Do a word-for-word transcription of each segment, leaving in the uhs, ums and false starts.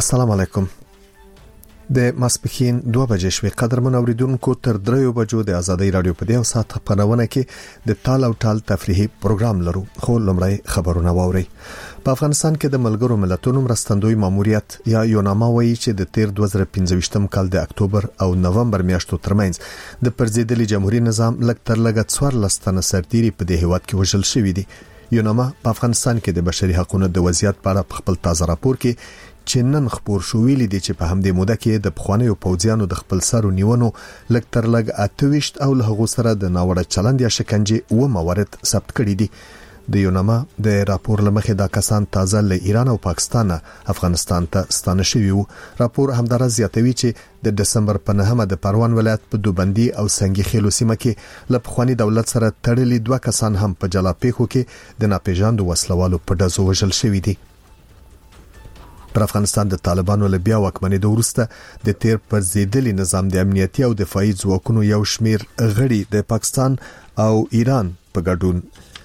السلام علیکم. د ماسپخین دوه بجې شوې قدرمن اوریدونکو تر دریو بجو د ازادي رادیو په دیو ساعت خبرونه کې د ټال او ټال تفریحي پروګرام لرو. خو لمړی خبرونه واوري. په افغانستان کې د ملګرو ملتونو مرستندوی ماموریت یا یوناما وایي چې د تیر دوه زره پنځه کال د اکتوبر او نومبر میاشتو ترمنځ د پرزیدلي جمهوریت نظام لږ تر لږه څوار لستنه سرتيري په دې هیواد کې وژل شوې دي. یوناما په افغانستان کې د بشري حقوقو د وضعیت په اړه خپل تازه راپور کې چې نن خبر شو ویلي دي چې په همدې موده کې د پخوانیو پوځیانو د خپل سرو نیونو لږ تر لږ اتهویشت او له هغو سره د ناوړه چلند یا شکنجه و موارد ثبت کړي دي. د یوناما د راپور لمخې دا کسان تازه له ایران او پاکستان افغانستان ته ستانه شوي وو. راپور همدارس زیاتوي چې د دسمبر په نهمه د پروان ولایت په دوبندي او سنگي خیلو سیمه کې له پخوانی دولت سره تړلي دوه کسان هم په جلا پیښو کې د ناپېژاندو وسلوالو په ډزو وژل شوي دي. پر افغانستان د طالبانو له بیا واکمنۍ وروسته د تیر پر زیدلي نظام د امنیتي او دفاعي ځواکونو یو شمیر غړي د پاکستان او ایران په ګډون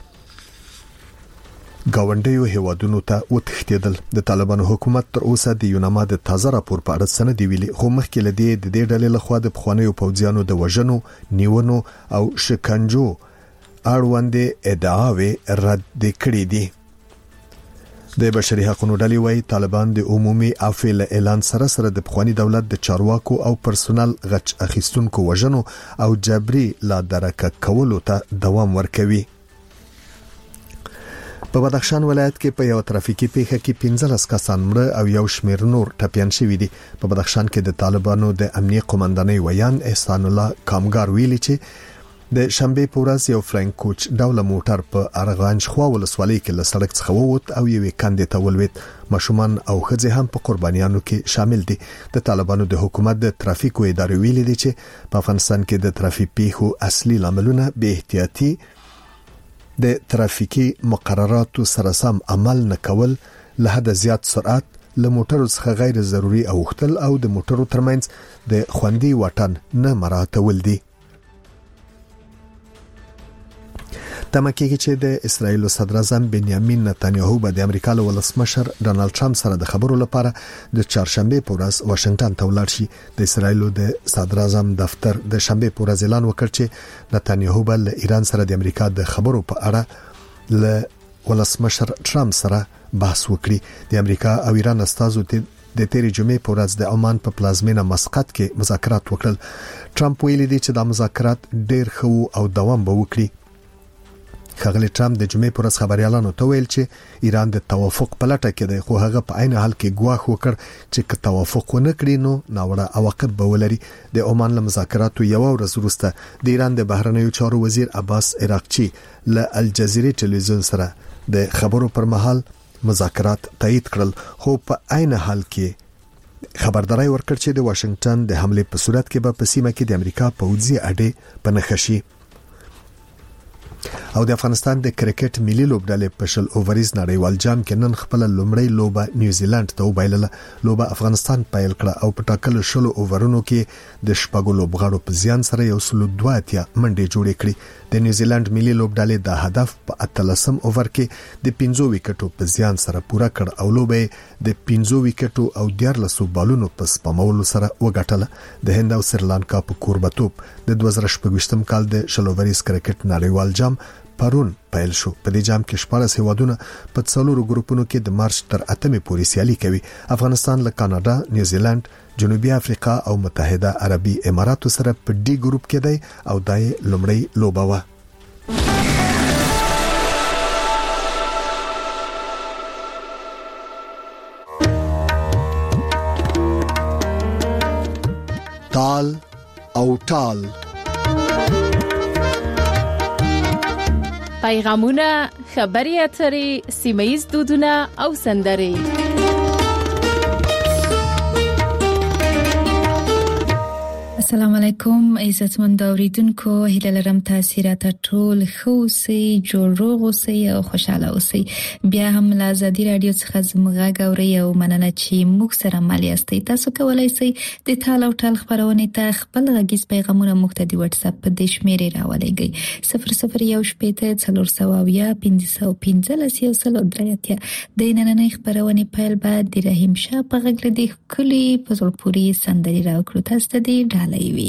گاونډیو هیوادونو ته وتښتیدل. د طالبانو حکومت تر اوسه د یوناما د تازه راپور په اړه سند دی ویلي، خو مخکې لدی د دې ډلې لخوا د پخوانیو پوځیانو د وژنو، نیونو او شکنجو اړوند ادعاوې رد کړې دي. د بشري حقوقو ډلې وايي طالبان د عمومي عفو اعلان سره سره د پخوانی دولت د چارواکو او پرسونل غچ اخیستونکو وژنو او جبري لا درکه کولو ته دوام ورکوي. په بدخشان ولایت کې په یو ترافیکي پیښه کې پنځلس کسان مړه او یو شمیر نور ټپيان شوي دي. په بدخشان کې د طالبانو د امنیت قومندانۍ ویان احسان الله کامګار ویلي چې د شنبه په ورځ یو فلاینګ کوچ ډول موټر په ارغانج خوا ولسوالۍ کې له سړک څخه ووت او یوې کندې ته ولوېد. ماشومان او ښځې هم په قربانیانو کې شامل دي. د طالبانو د حکومت د ترافیکو ادارې ویلي دي چې په افغانستان کې د ترافیک پیښو اصلي لاملونه به احتیاطي د ترافیکي مقرراتو سره سم عمل نه کول، له حد زیات سرعت، له موټرو څخه غیر ضروري اوختل او د موټرو ترمنځ د خوندي واټن نه مراعاتول دي. تمکیږي چې د اسرایل صدر اعظم بنیامین نتانیاهو به د امریکا له ولسمشر ډانلډ ټرمپ سره د خبرو لپاره د چهارشنبه په ورځ واشنگټن ته ولاړ شي. د اسرایل د صدر اعظم دفتر د شنبه په ورځ اعلان وکړ چې نتانیاهو به له ایران سره د امریکا د خبرو په اړه له ولسمشر ټرمپ سره بحث وکړي. د امریکا او ایران استازو د تیرې جمعې په ورځ د عمان په پلازمینه مسقط کې مذاکرات وکړل. ټرمپ ویلي دی چې دا مذاکرات ډېر ښه او دوام به وکړي. ښاغلی ټرمپ د جمعې پر ورځ خبريالانو ته ویل چې ایران د توافق په لټه کې دی، خو هغه په عین حال کې ګواښ وکړ چې که توافق ونه کړي نو ناوړه عواقب به ولري. د عمان له مذاکراتو یو ورځ وروسته د ایران د بهرنیو چارو وزیر عباس عراقچی له الجزیره ټلویزیون سره د خبرو پر مهال مذاکرات تایید کړل، خو په عین حال کې خبرداري ورکړ چې د واشنگټن د حمله په صورت کې به په سیمه کې د امریکا پوځي اډې په نښه شي. او د افغانستان د کرکټ ملي لوبډلې په شل اووريز نړیوال جام کې نن خپل لومړی لوبه نیوزیلند ته وبایلله. لوبه افغانستان پیل کړه او په ټاکلو شل اوورونو کې د شپږو لوبغاړو په زیان سره یو سل دوه اتیا منډې جوړې کړې. د نیوزیلند ملي لوبډلې د هدف په اتلسم اوور کې د پنځو وکټو په زیان سره پوره کړ او لوبه د پنځو وکټو او دیارلسو بالونو په سپمولو سره وګټله. د هند او سریلانکا په کوربتوب د دوه زره شپږ کال د شل اووريز کرکټ نړیوال جام پرون پیل شو. په دې جام کې شپږ هیوادونه په څلورو ګروپونو کې د مارچ تر اتمې پورې سیالي کوي. افغانستان له کاناډا، نیوزیلند، جنوبي افریقا او متحده عربي اماراتو سره په ډي ګروپ کې دی او دای لومړی لوبه و. تال او ټال پیغامونه، خبري اترې، سیمایي دودونه او سندرې. السلام علیکم عزتمن اوریدونکو، هیله لرم تاسو راته ټول ښه اوسئ، جوړ روغ اوسئ او خوشاله اوسئ. بیا هم له ازادي رادیو څخه زموږ غږ اورئ او مننه چې موږ سره مالي استئ. تاسو کولای شئ د ټال او ټال خبرونه ته خپل غږیز پیغامونه موږ ته د واتس اپ په د شمیرې راولېږئ صفر صفر یو شپږ څلور سوه یا پنځه پنځلس یو سل درې. د نننۍ خبرونه پیل بعد د رحیم شاه په غږ لدی کلی په زړه پوری سندري راوکړو. تاسو ته دی ډالۍ وي.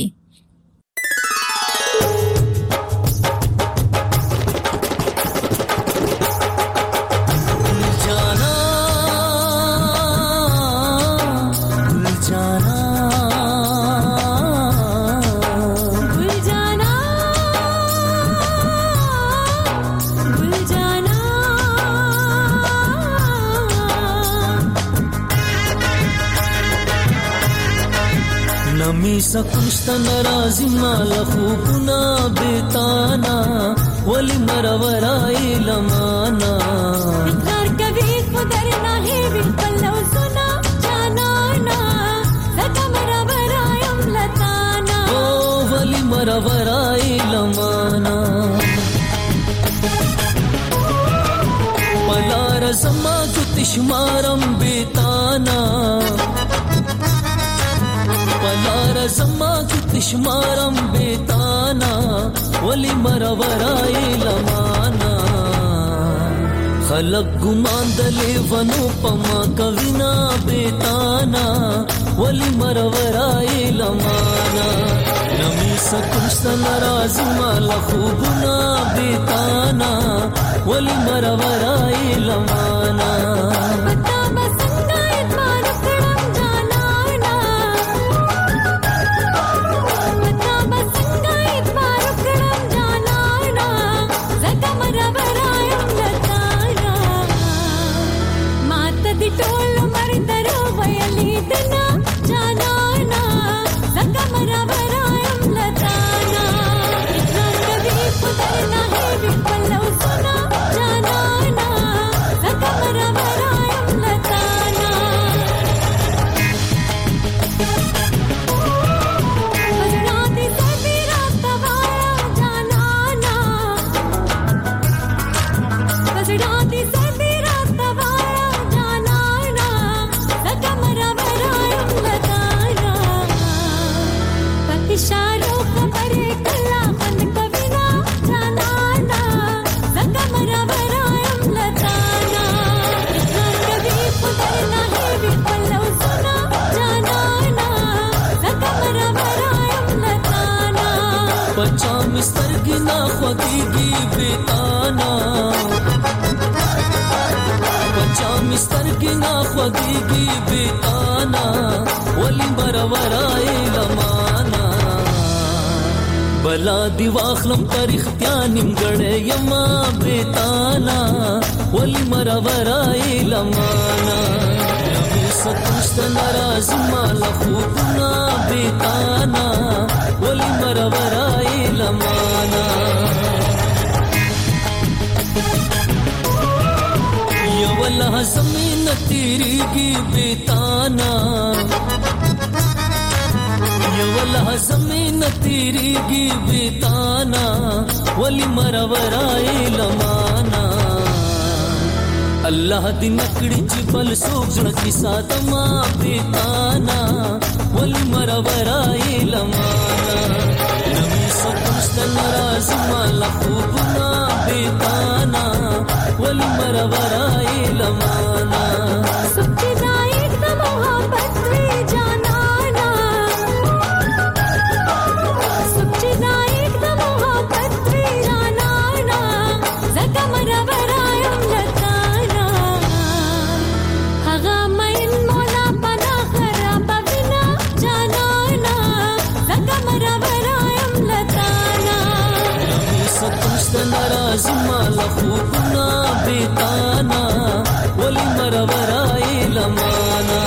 سکشت نرازی مال خوبنا بیتانا ولی مرورای لمانا اقرار کبھی خدر ناہی بالکل سنا جانانا زکا مرورائیم لتانا او ولی مرورای لمانا پلا رزما کتشمارم بیتانا پلار زما کتشمارم بیتانا ولی مرورای لمانا خلق گمان دلی ونو پما کوینا بیتانا ولی مرورای لمانا نمی سکشت نراز مال خوبنا بیتانا ولی مرورای لمانا خوږیږي بیتانا ولی مرورای لمانا بلا دی واخلم پر اختیار نیمګړې یما بیتانا ولی مرورای لمانا نبی ستشت ناراض مال خوبنا بیتانا ولی مرورای لمانا یا والله زمین تیریږي بیتانا یا والله زمین تیریږي بیتانا ولی مرورای لمانا الله دې نکړي چې بل سوک زړه کی ساتما بیتانا ولی مرورای لمانا نبی ستشت ناراض مال خوبنا بیتانا ولی مرورای لمانا سچی دائق دا محبت وی جانانا سچی دائق دا محبت وی جانانا زکا مرورائیم لتانا حغا مین مولا پنا خراب بنا جانانا زکا مرورائیم لتانا نبی ستشت ناراض مال خوبنا بیتانا ولی مرورای لمانا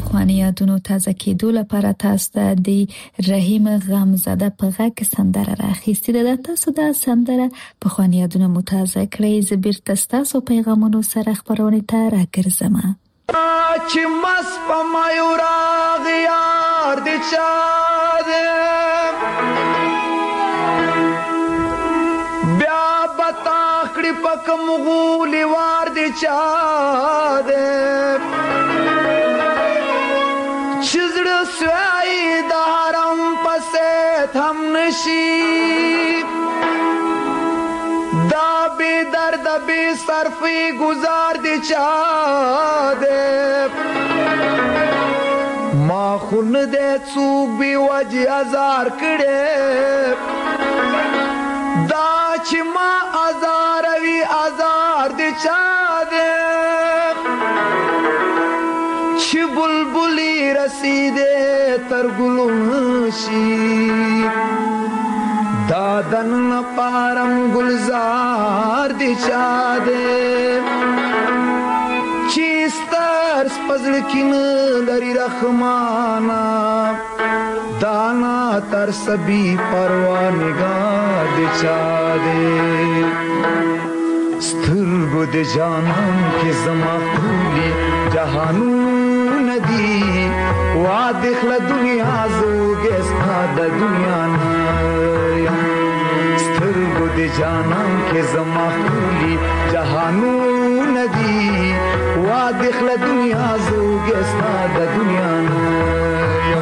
پخوانی یادونو تازه کېدو لپاره تاسو ته د رحیم غمزاده په غږ سندره راخیستې ده. تاسو دا سندره پخوانی یادونو مو تازه کړئ. زه بیرته ستاسو پیغامونو سره خپرونې ته راګرځم. چې مس په مایوراغ یار د چا ده بیا بتا کړي پک مغولي وار د چا ده چزړه سوای د حرم پسې هم نشي دا بی درد بی صرفی گزار دی چا دے ما خون دے چوک بی وجی ازار کڑے دا چی ما ازار وی ازار دی چا دے چی بلبلی رسیدے ترگلونشی دادن پارم گلزار دی چا دے چیستر سپزل کین لری رحمانا دانا تر سبی پروانگار دی چا دے سترگو دی جانم کی زما خولی جہانو ندی وادخل دنیا زوگستا دا دنیا نایا سترگو دی جانم کے زما خولی جہانو ندی وادخل دنیا زوگستا دا دنیا نایا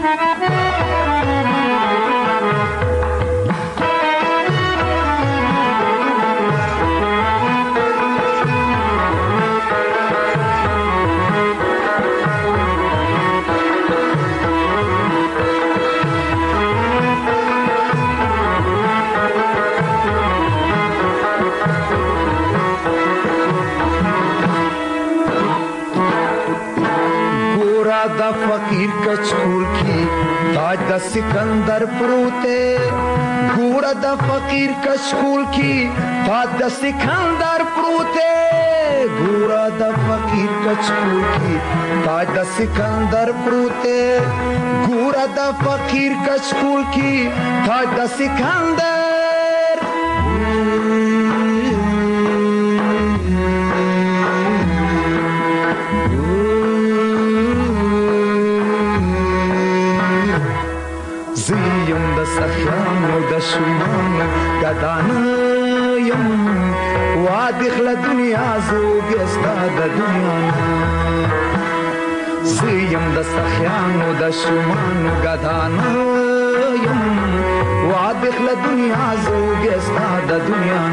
دا فقیر کچکول کی تاج دا سکندر پروتے گورا دا فقیر کچکول کی تاج دا سکندر پروتے گورا دا فقیر کچکول کی تاج دا سکندر پروتے گورا دا فقیر کچکول کی تاج دا سکندر زیم د سخیانو د شمانو گدانیم وادخل دنیا زوگستا د دنیا زیم د سخیانو د شمانو گدانیم وادخل دنیا زوگستا د دنیا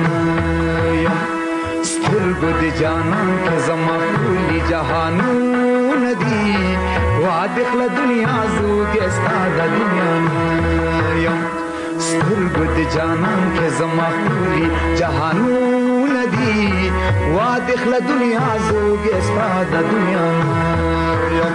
سترگو دی جانان که زما خولی جهانو ندی وادخل دنیا زوگستا دا دنیا نایم سترگو دی جانان که زما خولی جهانو ندی وادخل دنیا زوگستا دا دنیا نایم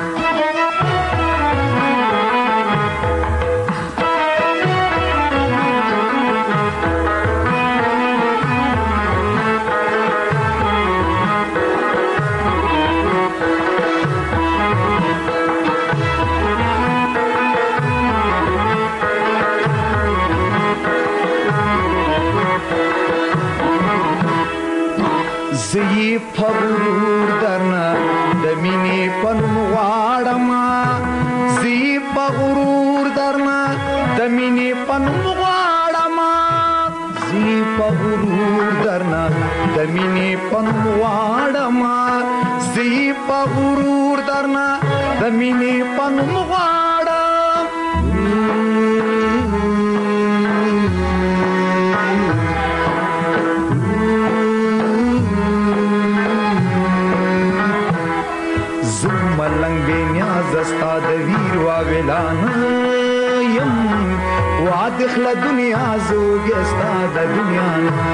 زی پغرور درنا دمینی پنم غاڑما زی پغرور درنا دمینی پنم غاڑما زی پغرور درنا دمینی پنم غاڑما زی پغرور درنا دمینی پنم غاڑما ملنگ بے نیاز استا د ویر وا ویلانا یم وادخل دنیا زوگ استا د دنیا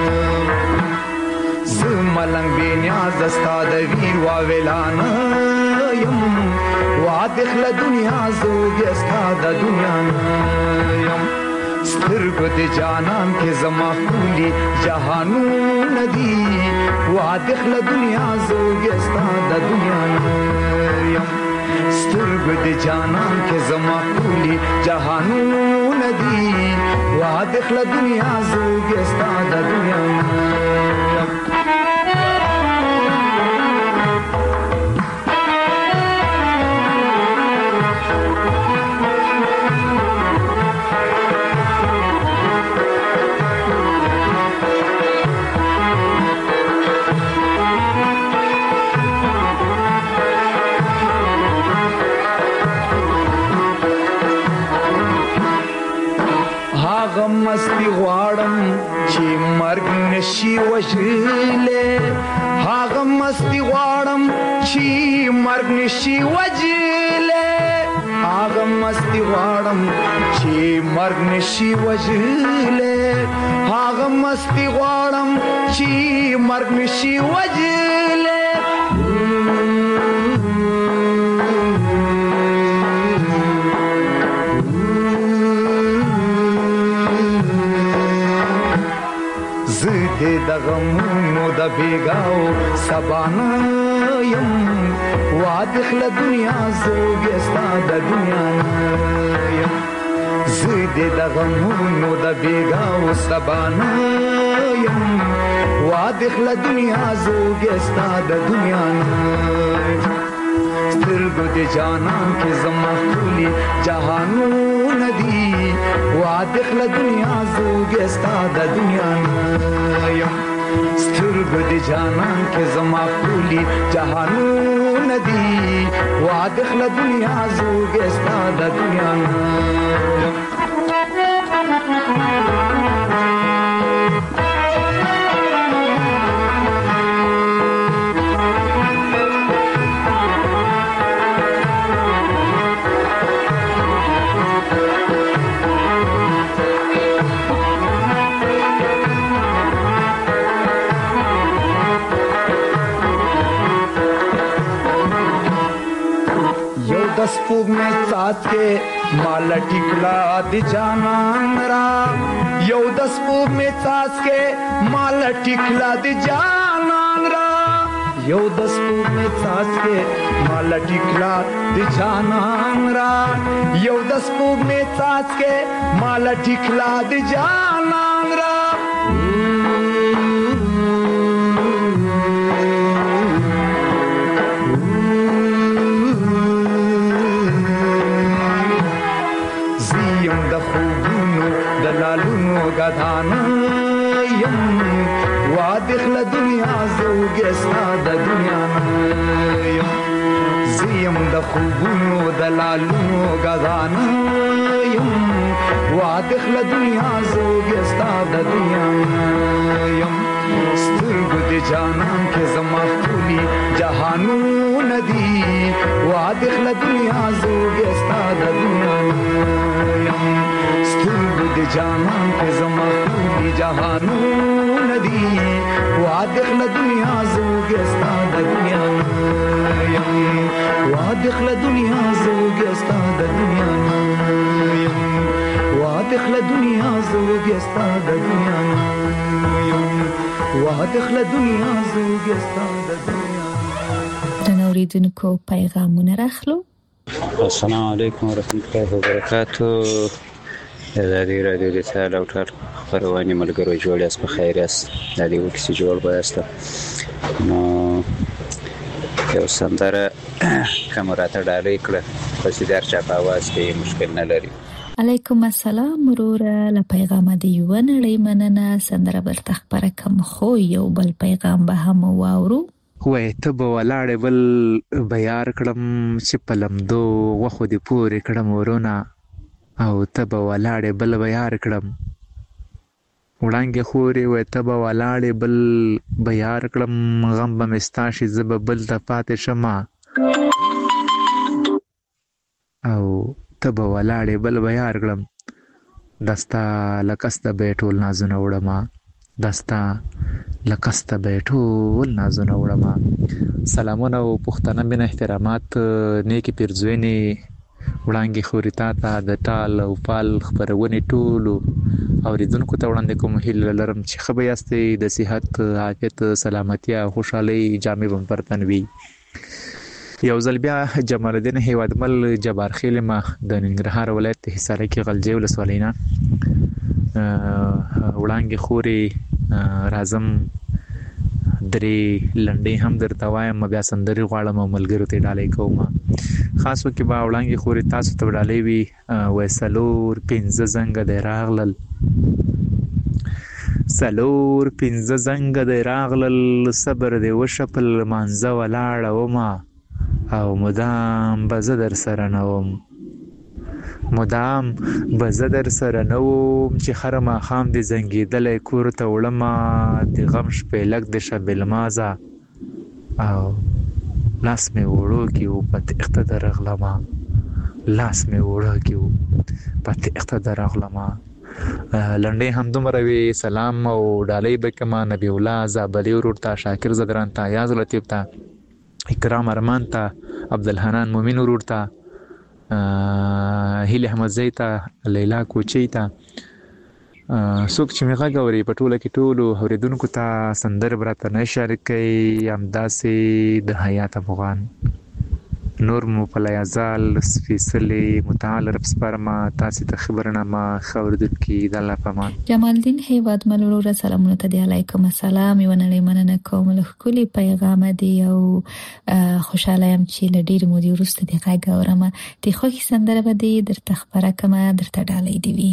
ز ملنگ بے نیاز استا د ویر وا ویلانا یم وادخل دنیا زوگ استا د دنیا یم سترگو دی جانان کے زما خولی جہانو ندی وادخل دنیا زوگ استا د دنیا یم سترګو د جانان کې زما ټولي جهانونه دي واده خله دنیا زوګي ستا د دنیا مستی غواړم چې مرګ نشي وژلې هاغه مستی غواړم چې مرګ نشي وژلې هاغه مستی غواړم چې مرګ نشي وژلې هاغه مستی غواړم چې مرګ نشي وژلې د غمونو د بیګاو سبانا یم وادخل دنیا زوګي ستا د دنیا یم زید د غمونو د بیګاو سبانا یم وادخل دنیا زوګي ستا د دنیا سترګو د جانان کې زما ټولي جهانونه دي وادخل دنیا زوګي ستا د دنیا یم سترګو د جانان کې زما ټولي جهانونه دي وادخل دنیا زوګي ستا د دنیا یم दस फूक में साथ के माला टिकला दी जानन रा यो दस फूक में साथ के माला टिकला दी जानन रा यो दस फूक में साथ के माला टिकला दी जानन रा यो दस फूक में साथ के माला टिकला दी जानन रा لالونو غدانا یم وادخل دنیا زوګي ستا د دنیا یم زیم د خوبونو د لالونو غدانا یم وادخل دنیا زوګي ستا د دنیا یم سترګو د جانان کې زما ټولي جهانونه دي وادخل دنیا زوګي ستا د دنیا یم سترګو د جانان کې زما ټولي جهانونه دي وادخل دنیا زوګي ستا د دنیا یم وادخل دنیا زوګي ستا د دنیا یم وادخل دنیا زوګي ستا د دنیا یم وادخل دنیا زوګي ستا د دنیا. اوریدونکو پیغامونه راخلو. السلام علیکم ورحمت الله وبرکاتہ. د دې رادیو د تعال او ټال خبرونه ملګرو جوړ یاست په خیر یاست. د دې وکړي جوړ بایست نو یو سندره کمراته ډالې کړه په سیدار چا په आवाज کې مشکل نه لري. علیکم السلام وروره له پیغام دی یو نړۍ مننه سندره بل تخبره کم خو یو بل پیغام به هم واورو. وای ته به ولاړې بل بیار کړم چې پلمدو وخو دی پورې کړم ورونه او ته به ولاړې بل بیار کړم وړانګې خورې وای ته به ولاړې بل بیار کړم غم به مستاشي زب بل ته پاتې شمه او ته به ولاړې بل بیار کړم دستا لکسته به ټول نازونه وړم دستا لکسته به ټول نازونه وړم. سلامونه او پښتنه بن احترامات نیکی پیرزوینی وړانګې خوري تا ته د ټال او پال خبرونه ټول اوریدونکو ته وړاندې کوم هیله لرم چې خبر یاستئ د صحت عافیت سلامتی او خوشحالي جامع بم پرتن وي. یو ځل بیا جمال الدین هیوادمل جبار خیل ما د ننګرهار ولایت حصار کې غلجی ولسوالۍ نه وړاندې خوري راځم درې لنډې هم درته وایم بیا سندري غواړم او ملګرو ته ډالۍ کوم خاصو کې با وړاندې خوري تاسو ته ډالۍ وي وسلور پنځه زنګ د راغلل سلور پنځه زنګ د راغلل صبر دی وشپل مانزه ولاړه وما او مدام بزه در سره نوم مدام بزه در سره نوم چې خره ماښام دې زنګېدلی کور ته وړمه د غم شپې لږ د شب المازه او لاس مې وړوکي و په تېښته درغلمه لاس مې وړوکي و په تېښته درغلمه لنډې هم دومره وي سلام او ډالۍ به کما نبی الله زابلي ورور ته شاکر زدران ته یاز لطیف ته اکرام ارمان ته عبدالحنان مومن ورور ته هیله احمدزی ته لیلا کوچی ته څوک چې مې غږ اوري په ټوله کې ټولو اورېدونکو ته سندرې به راته نه شریکوي همداسې د حیات افغان نور مو په لیازال سپېڅلې متعال رب سپارمه تاسې ته خبرنامه ښه اورېدونکي د الله په امان. جمال الدین هیوادمل وروره سلامونه ته دی علیکم السلام یوه نړۍ مننه کوم له ښکلي پیغامه دی او خوشحاله یم چې له ډېرې مودې وروسته دې غږ اورم د خوښې سندره به دې درته خپره کړمه درته ډالۍ دې وي.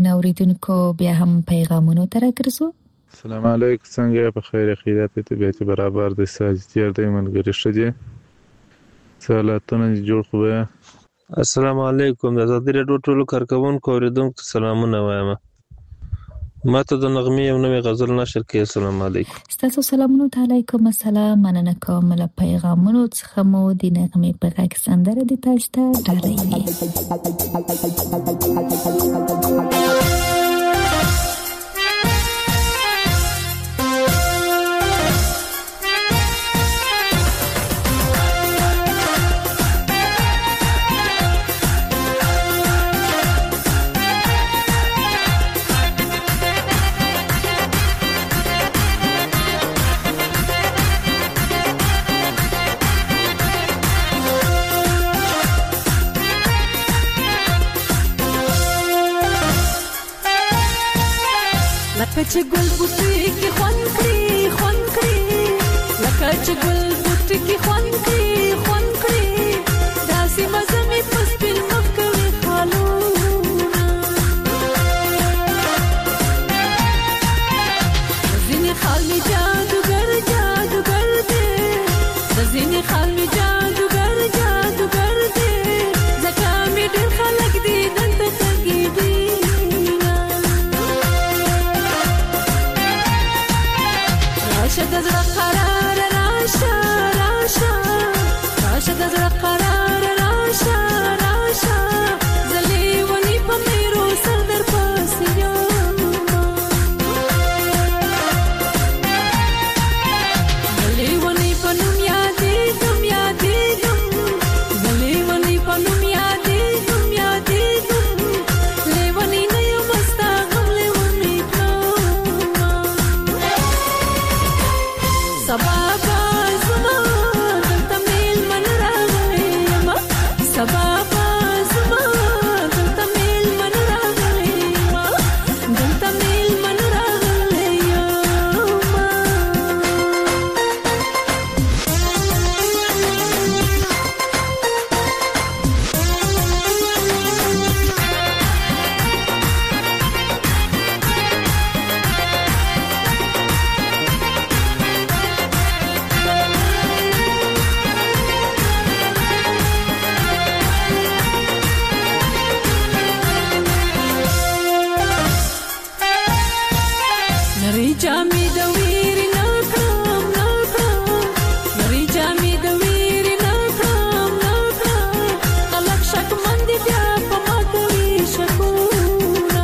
اوریدونکو بیا هم پیغامونو تر ګرځو. السلام علیکم، څنګه په خیر خیرات ته به برابر د ساجتیر د منګری شته سلامتونه جوړ خو. السلام علیکم، د آزادۍ راډیو ټولو کارکونکو اوریدونکو سلامونه وایم. ماته د نغمې یو نوې غزل نشر کې. السلام علیکم. ستاسو سلامونه علیکم السلام. مننه کوم له پیغامونو څخه مو د نغمې په غږ سندره د تاسو ته ډالۍ. چې ګل بوټي کې خوان کړی خوان کړی لکه چې ګل بوټي کې خوان کړی خوان کړی داسې مزه مې پس په مخ کوي خالونه زینې خال می جادوګر جادوګر دې زینې خال می جادوګر جادوګر دې ځکه مې ډېر خلک دې دلته تګي دي راشد زړه قرار راشه راشه راشد زړه قرار راشه راشه زلي ونی په میرو سر در پاسې یم زلي ونی په نوم یادېږم یادېږم زلي ونی په نوم یادېږم یادېږم لیونی نه یم ستا غم لیونی کړم سبا بازما دلته میلمن راغلی یم سبا بازما دلته میلمن راغلی یم دلته میلمن راغلی یم نری جامې د ویرې نه کړم نه کړم نری جامې د ویرې نه کړم نه کړم خلک شکمن دي بیا په ما کوي شکونه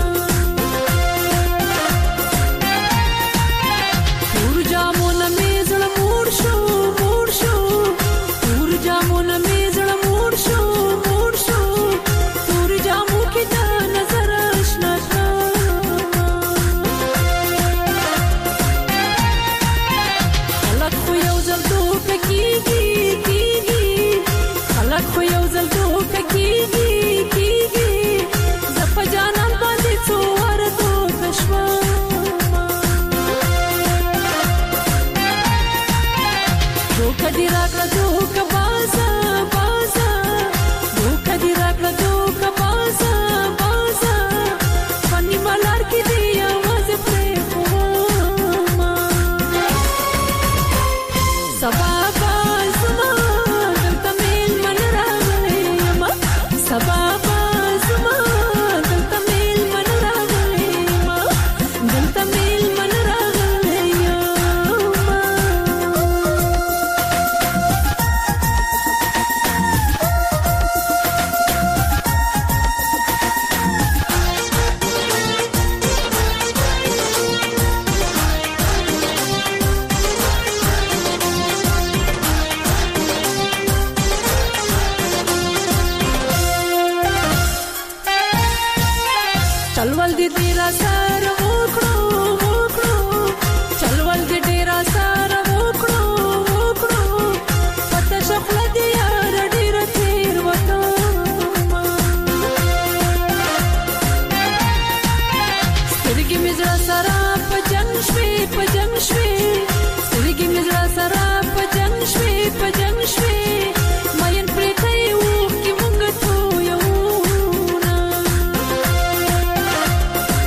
تور جامونه مې زړه موړ شو موړ شو تور جامونه مې زړه موړ شو موړ شو تور جامو کې د نظر آشنا خلک خو یو ځل دوکه کېږي کېږي خلک خو یو ځل دوکه کېږي کېږي زه په جانان باندې څو واره دوکه شوم دوکه دې راکړه دوکه بازه بازه دوکه دې راکړه دوکه بازه بازه په نیمه لار کې دې یوازې پرېښوم سبا بازما دلته میلمن راغلی یم سبا بازما دلته میلمن راغلی یم دلته میلمن راغلی یم چلول دې ډېره سره وکړو وکړو چلول دې ډېره سره وکړو وکړو پته شخله دې یاره ډېره تېر وکړم سترګې مې زړه سره په جنګ شوې په جنګ شوې سترګې مې زړه سره په جنګ شوې په جنګ شوې مین پرې کوي اوښکې مونږ تویونه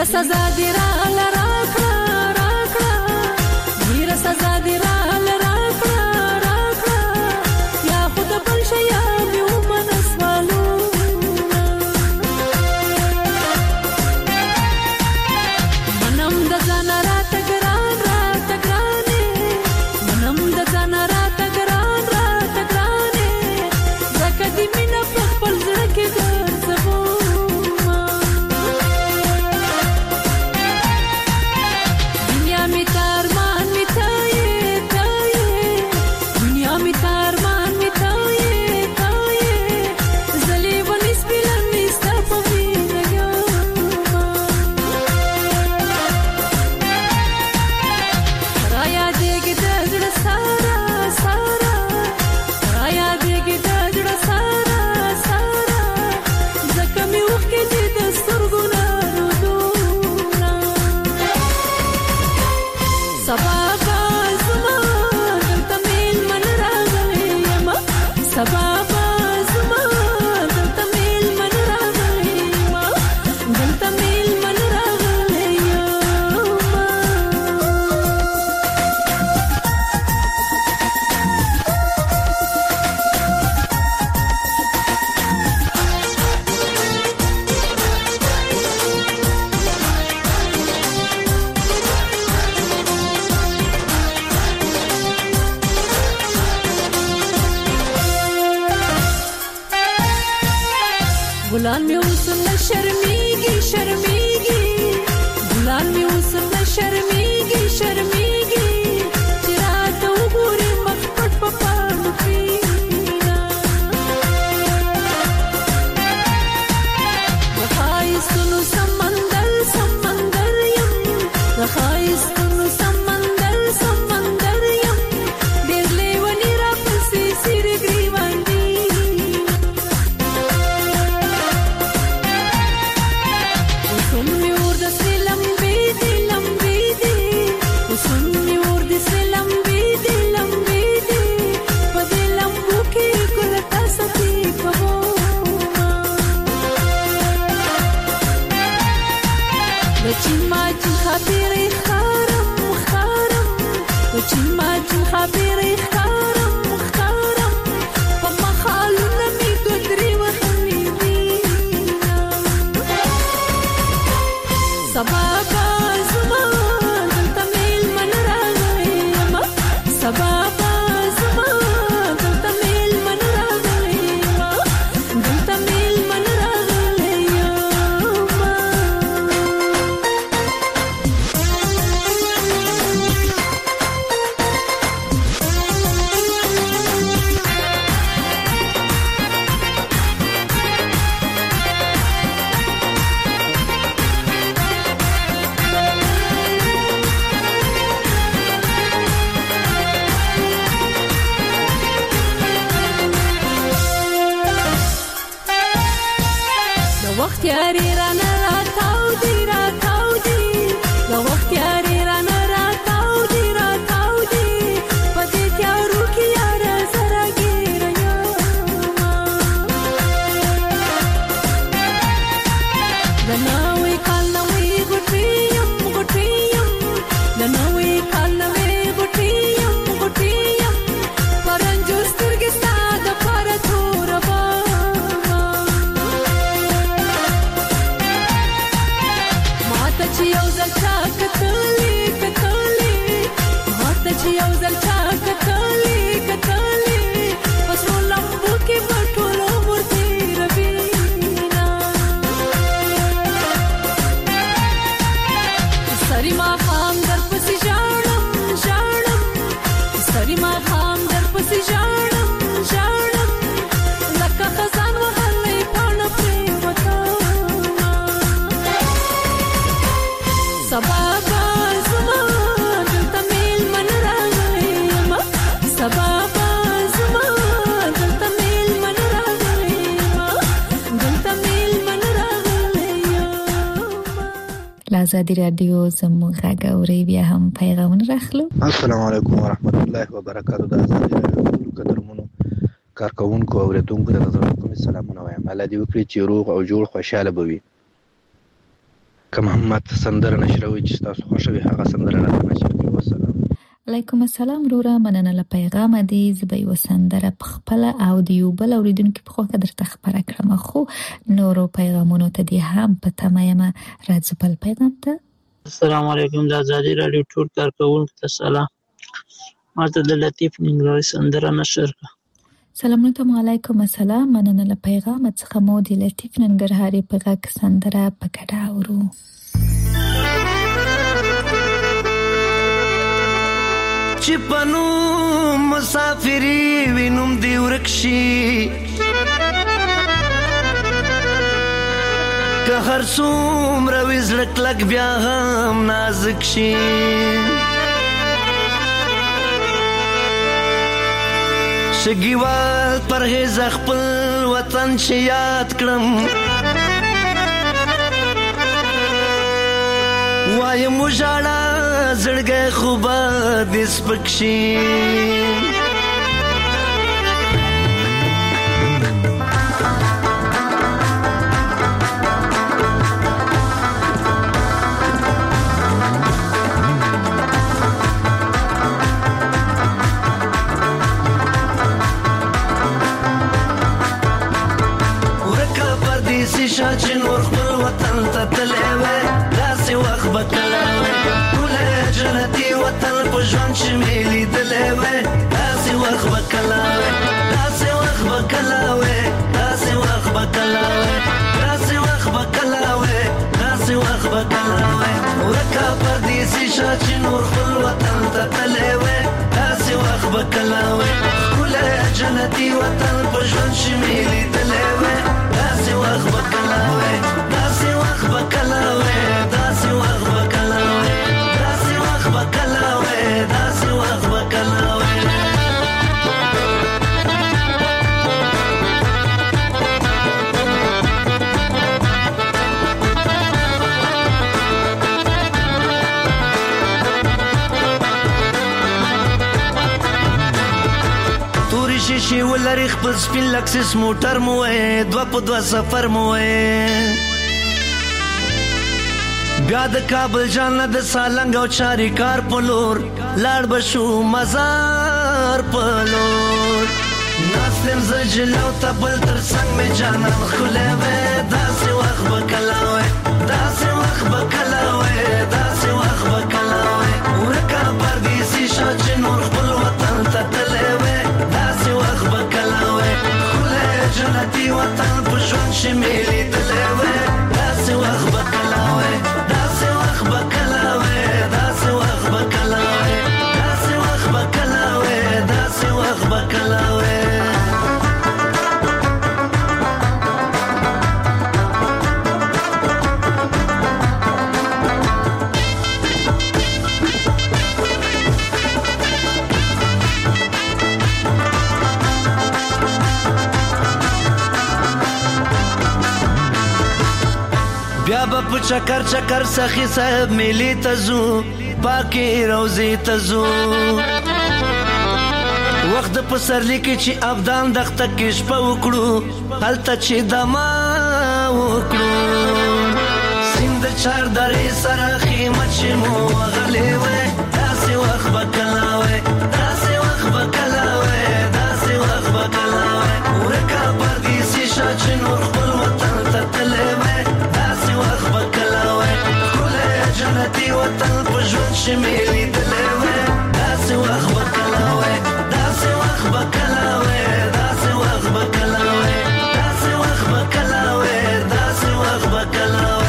ډیره سزا دی را لراکړه راکړه ډیره سزا دی را لراکړه راکړه یا خود بل شیا میو منسوالو منم د ځان را تګران را تګرانې منم د ځان را تګران را تګرانې زکه دې مینه په خپل زړه کې ګرځوم ګلان می اوس نه شرمېږي شرمېږي ګلان می اوس نه شرمېږي شرمېږي چې راته وګوري مخ پټ په پاڼو کښېنه د ښایستونو سمندر سمندر یم د ښایستونو سمندر سمندر یم ډېر لیوني راپسې څېرې ګریوان دي خبرې خارم خارم چې ما چې خبرې خارم خارم په مخالونه می ګدري وخلې دي سبا کا زما دلته میل من راغلی ما سبا کا زما دلته میل من راغلی ما دلته میل من راغلی وخت یاري رانه راتاو دی راتاو دی د وخت یاري رانه راتاو دی راتاو دی په دې تیارو کې یاره سره ګیره یمه د نوې کال نوې ګوټې یم ګوټې یم د نوې کال نوې ګوټې یم ګوټې یم پرنجو سترګې ستا دپاره توره چې یو ځل چا کتلې کتلې ماته چې یو ځل چا کتلې کتلې په سرو لمبو کې به ټول عمر تېروينه سري ماښام درپسې ژاړم ژاړم سري ماښام درپسې ژاړم ژاړم لکه خزان وهلی پاڼه پرېوته سبا کا زما دلته میل من راغلی ما سبا کا زما دلته میل من راغلی ما دلته میل من راغلی لازادي رادیو زموږ غږ اوري بیا هم پیغامونه راخلو. السلام علیکم ورحمت الله وبرکاتہ. د ازادي رادیو قدرمنو کارکونکو اوریدونکو ته زما کوم سلامونه وایم. الله دې وکړي چې روغ او جوړ خوشاله بوي. که محمد سندره نشروي چې تاسو خوښوي هغه سندره راته نشر کړئ. والسلام. علیکم السلام وروره، مننه له پیغام دی. زه یو سندره په خپل او د یو بل اوریدونکو په خوا درته خبره کړم، خو نورو پیغامونو ته دی هم په تمایمه. راځو بل پیغام ته. السلام علیکم، د ازادي رادیو ټول کارکونکو ته سلام. ماته د لطیف ننګرهاري سندره نشر کړه. سلامونه علیکم السلام، مننه له پیغام څخه مو د لطیف ننګرهاري په غږ سندره په ګډه اورو. چې پنو مسافری وینم دی ورکشي که هر څومره وي زړه کلک بیا هم نازک شي. شګیوال پرهیز خپل وطن چې یاد کړم، وایم وژاړه زړګی خو به دې سپک شي. ورکه پردیسي شه چې نور خپل وطن ته تللی وی، داسې وخت به کله وی جنتی وطن په ژوند چې مې لیدلی وی، داسې وخت به کله وی، داسې وخت به کله وی، داسې وخت به کله وی، داسې وخت به کله وی، داسې وخت به کله وی. ورکه پردیسي شه چې نور خپل وطن ته تللی وی، داسې وخت به کله وی. ښکلی جنتي وطن په ژوند چې مې لیدلی وی، داسې وخت به کله وی، داسې وخت به کله وی، داسې وخت به کله وی، بکلا وے داسې وخت بکلا وے. تورې شیشې ولري خپل سپین لکسس موټر مو وې، دوه په دوه سفر مو وې. بیا د کابل جانه د سالنګ او چاري کار په لور لاړ بشو مزار په لور. ناستم زه جلو ته بل تر څنګ مې جانان ښکلی وی، داسې وخت به کله وی، داسې وخت به کله وی، داسې وخت به کله وی. ورکه پردیسي شه چې نور خپل وطن ته تللی وی، داسې وخت به کله وی. ښکلی جنتي وطن په ژوند چې مې لیدلی وی، داسې وخت به کله وی، داسې وخت به کله وی، داسې وخت به کله وی، داسې وخت به کله وی، داسې وخت به کله وی. بیا به په چکر چکر سخی صاحب میلی ته ځو، پاکې روضې ته ځو. وخت د پسرلي کې چې ابدان دښته کې شپه وکړو، هلته چې دما وکړو. سیند د چار درې سره خیمه چې مو وغلی وی، داسې وخت به کله وی، داسې وخت به کله وی، داسې وخت به کله وی. ورکه پردیسي شه چې نور خپل وطن ته تللی وی، داسې وخت به کله وی. ښکلی جنتي وطن په ژوند چې مې لیدلی وی، داسې وخت به کله وی، داسې وخت به کله وی، داسې وخت به کله وی، داسې وخت به کله وی، داسې وخت به کله وی.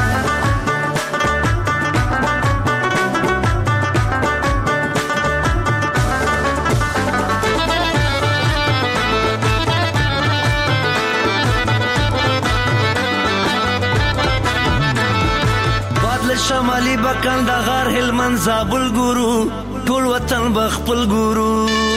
شمالي بکندهار هلمند زابل ګورو، ټول وطن بخپل ګورو.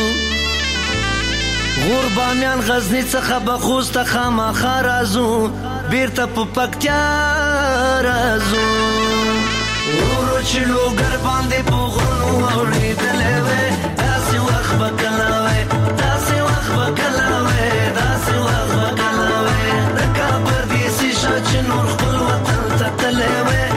غور بامیان غزنی څخه به خوست ته خامخا راځو، بیرته په پکتیا راځو. ورو چې لوګر باندې په غرونو اورېدلی وی، داسې وخت به کله وی، داسې وخت به کله وی، داسې وخت به کله وی. د کابل دیسي شه چې نور خپل وطن ته تللی وی،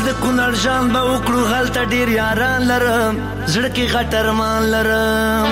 د کونړ جان به وکړو هلته ډیر یاران لرم زړه کې غټرمان لرم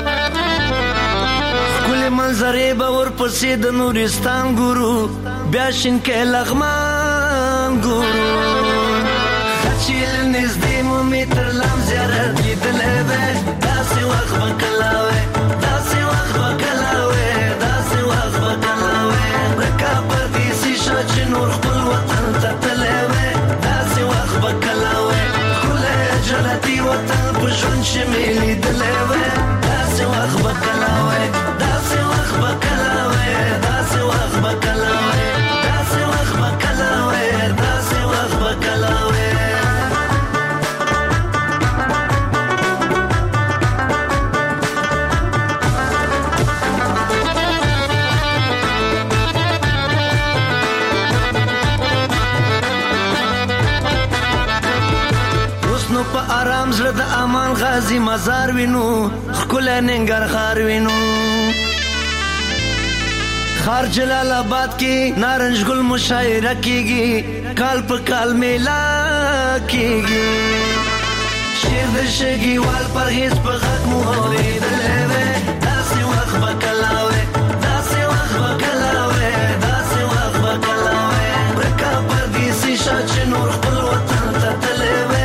ښکلې منظرې به ورپسې د نورستان ګورو بیا شینکۍ لغمان ګورو چې له نږدې مو مې تر لام زیارت لیدلی وی داسې وخت به کله وی داسې وخت به کله وی داسې وخت به کله وی ورکه پردیسي شه چې نور خپل وطن ته تللی وی داسې وخت به کله وی ښکلی جنتي وطن په ژوند چې مې لیدلی وی داسې وخت به کله وی داسې وخت به کله وی داسې وخت به کله وی داسې وخت به کله وی داسې وخت به کله وی په آرام زړه د امان غازی مزار وینو ښکلی ننګرهار وینو خار جلال آباد کې نارنج ګل مشاعره کیږي کال په کال میلا کیږي شیر د شګیوال پرهیز په غږ مو اورېدلی وی داسې وخت به کله وی داسې وخت به کله وی داسې وخت به کله وی ورکه پردیسي شه چې نور خپل وطن ته تللی وی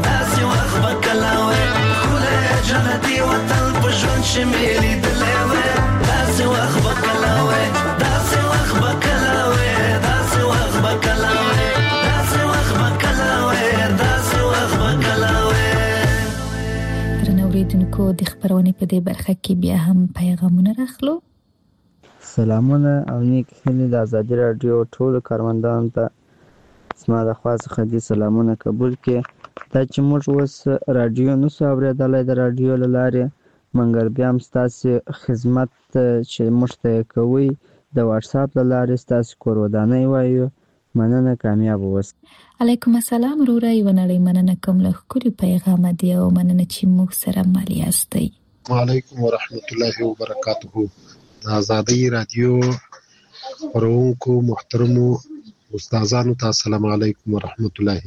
جنتي وطن په ژوند چې مې لیدلی وی داسې وخت به کله وی داسې وخت به کله وی داسې وخت به کله وی داسې وخت به کله وی داسې وخت به کله وی درنو اوریدونکو د خبرونې په دې برخه کې بیا هم پیغامونه راخلو سلامونه او نیک هیلې د ازادي راډیو ټولو کاروندانو ته زما د خوا څخه دې سلامونه قبول کړي دا چې موږ اوس راډیو نشو اورېدلی د راډیو له لارې مګر بیا هم ستاسې خدمت چې موږ ته یې کوئ د واټساپ له لارې ستاسې کور ودانۍ وایو مننه کامیاب اوسئ علیکم السلام وروره یوه نړۍ مننه کوم له ښکلي پیغامه دی او مننه چې موږ سره مل یاستئ وعلیکم ورحمت الله وبرکاته د ازادۍ راډیو خپرونکو محترمو استادانو ته السلام علیکم ورحمت الله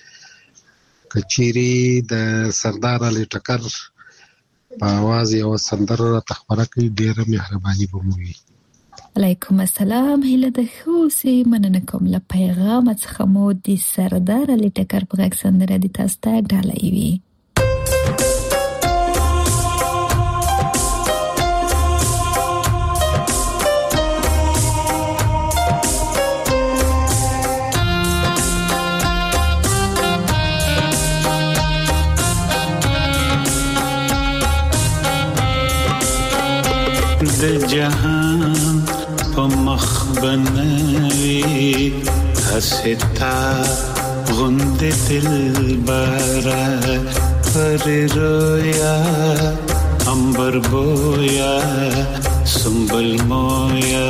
کچيري د سردار علي ټکر په आवाज یو سندره راته خبره کوي ډیره مهرباني به مو وي علیکم السلام هله د خوسي مننه کوم له پیغام څخه مو د سردار علي ټکر په غږ سندره د تاسو ته ډالۍ وي د جهان په مخ بنوي حستا غند دلبرا پر رویا امبر بویا سنبل مویا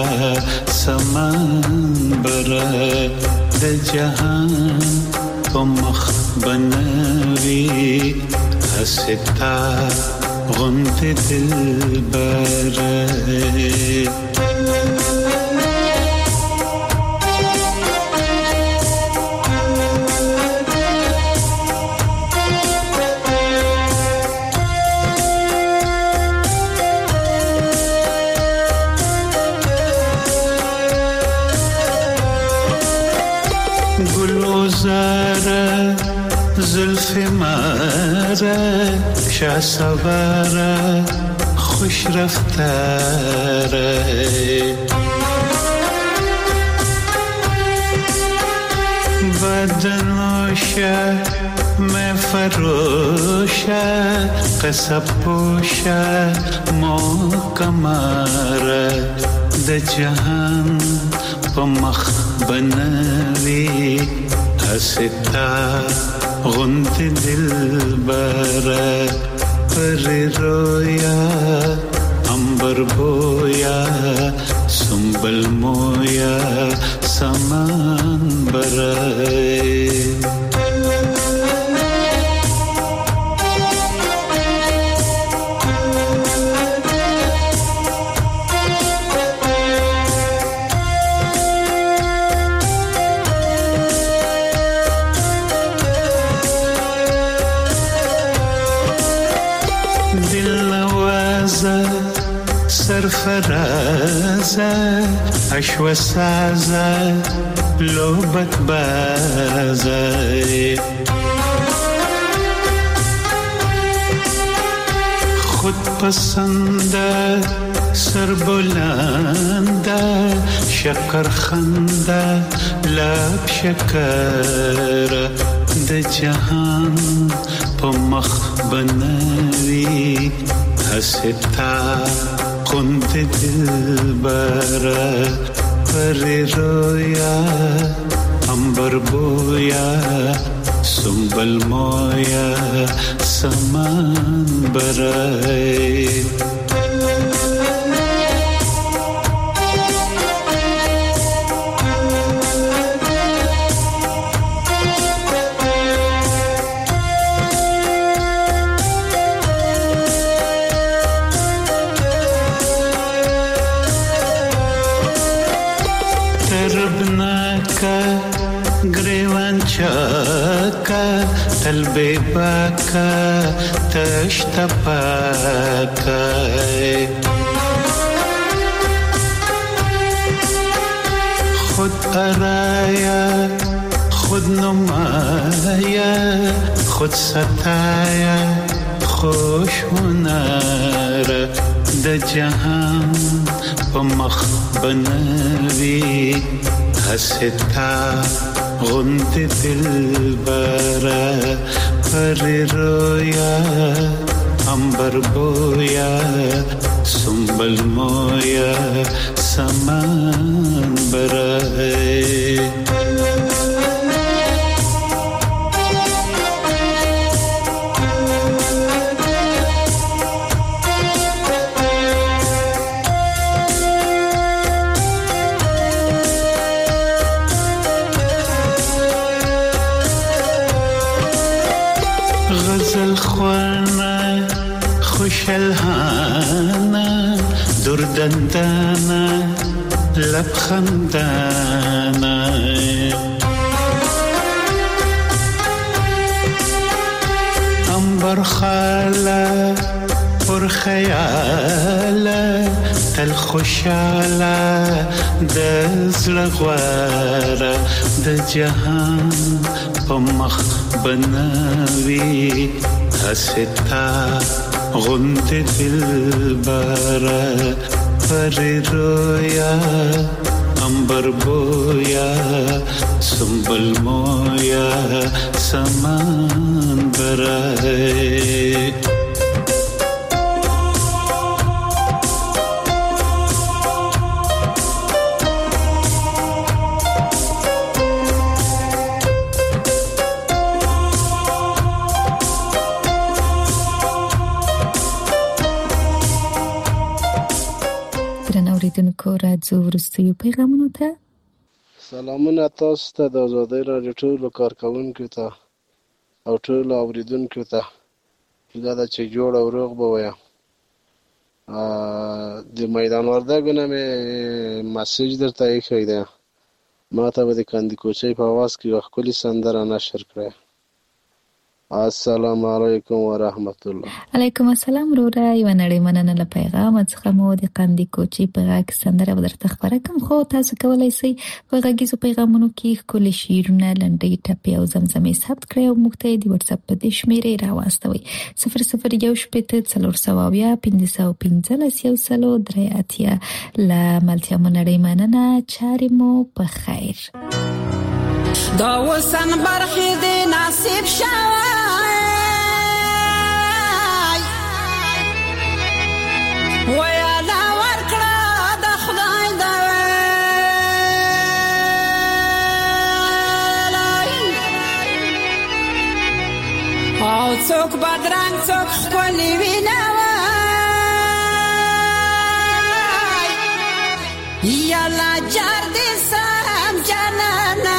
سمنبر د جهان په مخ بنوي حستا غند دلبره گلوزاره زلف ماره شاه سواره خوش رفتاره بدنوشه میں فروشه قصب پوشه مو کماره د جهان په مخ بنوي حستا غند دلبره پر رویا امبر بویا سنبل مویا سمان بره سازه سرفرازه اشو سازه لوبت بازه خود پسنده سربلنده شکر خنده لب شکر د جهان په مخ بنوي حستا قند دلبر پر رویا امبر بویا سنبل مویا سمان برای چاکا تلبی باکا تشتا پاکا خود ارایا خود نمایا خود ستایا خوش هنر د جهان په مخ بنوي حستا غند دلبرا پر رویا امبر بویا سنبل مویا سمان برای خوشالهانا دردندانا لبخندانا انبر خالا پر خیالا تل خوشالا دزل غوارا د جهان په مخ بنوي حستا غند دلبرا پر رویا امبر بویا سنبل مویا سمان برای اوریدونکو راځو وروستیو پیغامونو ته. سلامونه تاسو ته د آزادۍ راډیو ټولو کارکوونکو ته او ټولو اوریدونکو ته. دا د چې جوړ او روغ به وایه. د میدان وردګو نه مې مسیج درته ایښی دی، ما ته به د کندي کوچۍ په اواز کې یوه ښکلې سندره نشر کړی. السلام علیکم ورحمت الله. علیکم السلام وروره. یوه نړۍ مننه له پیغامه څخه مو د قندي کوچۍ په غږ سندره به درته خپره کړم، خو تاسو کولی شئ په غږیزو پیغامونو کې ښکلي شعرونه، لنډۍ، ټپې او زمزمې ثبت کړئ او موږ ته یې د وټساپ په دې شمېرې راواستوئ: صفر صفر یو شپېته څلور سوه اویا پنځه سوه پنځلس یو سلو درې اتیا. له ملتیا مو نړۍ مننه، چارې مو په خیر. دا وسن برخې دې نصیب شوی ویالا ورکړه د خدای د ویلای، او څوک بدرنګ څوک ښکلي وینوای، یالا جار دې سم جانانه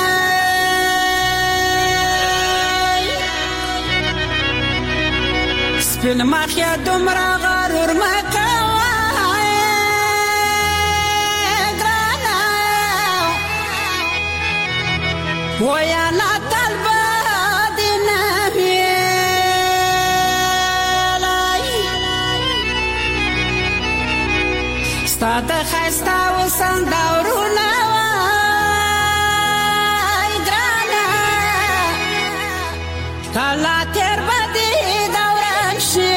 سپین مخیا دومره غرور مکه ویالا طلبه دې نه ویلای، ستا د ښایسته وصل دورونه وای ګرانه کله تېر به دې دوران شي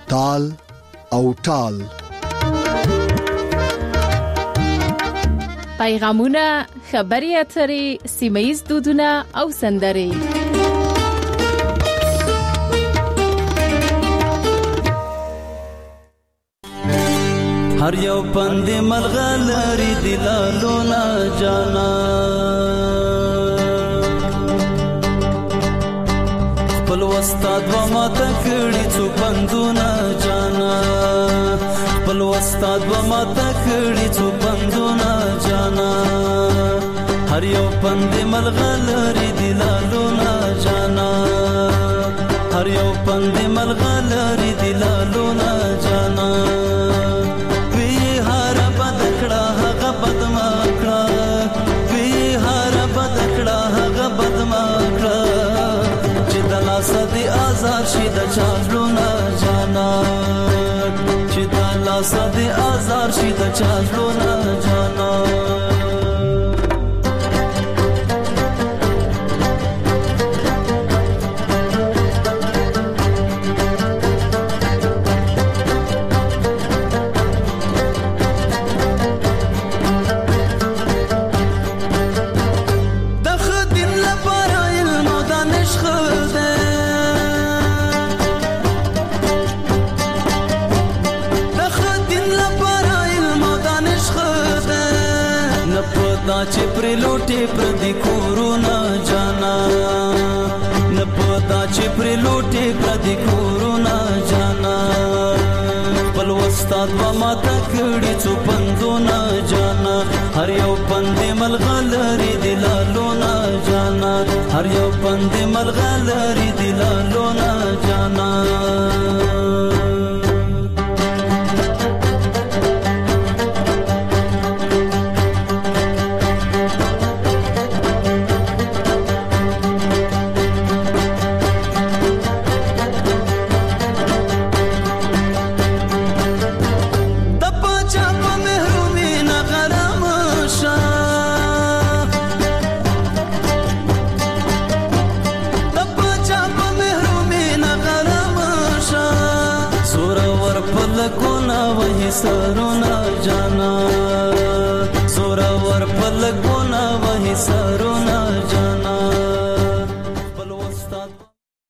تال او ټال. پیغامونه، خبري اترې، سیمه‌ییز دودونه او سندرې. هر یو پند ملغلری دلالو نا جانا خپل وستاد و ما تکړی څو پندونه جانا خپل وستاد و ما تکړی څو پندونه جانا هر یو پند ملغلری دلالو نا جانا هر یو پند ملغلری دلالو نا جانا صدی آزار شي د چالو نه جانا چې د لا صدی آزار شي د چالو نه جانا چې پر لوټي پر دي کورونا جانا نه پتا چې پر لوټي پر دي کورونا جانا خپل وستاد و ما تکړی څو پندونه جانا هر یو پند ملغلری دلالو نا جانا هر یو پند ملغلری دلالو نا جانا سرونا جانا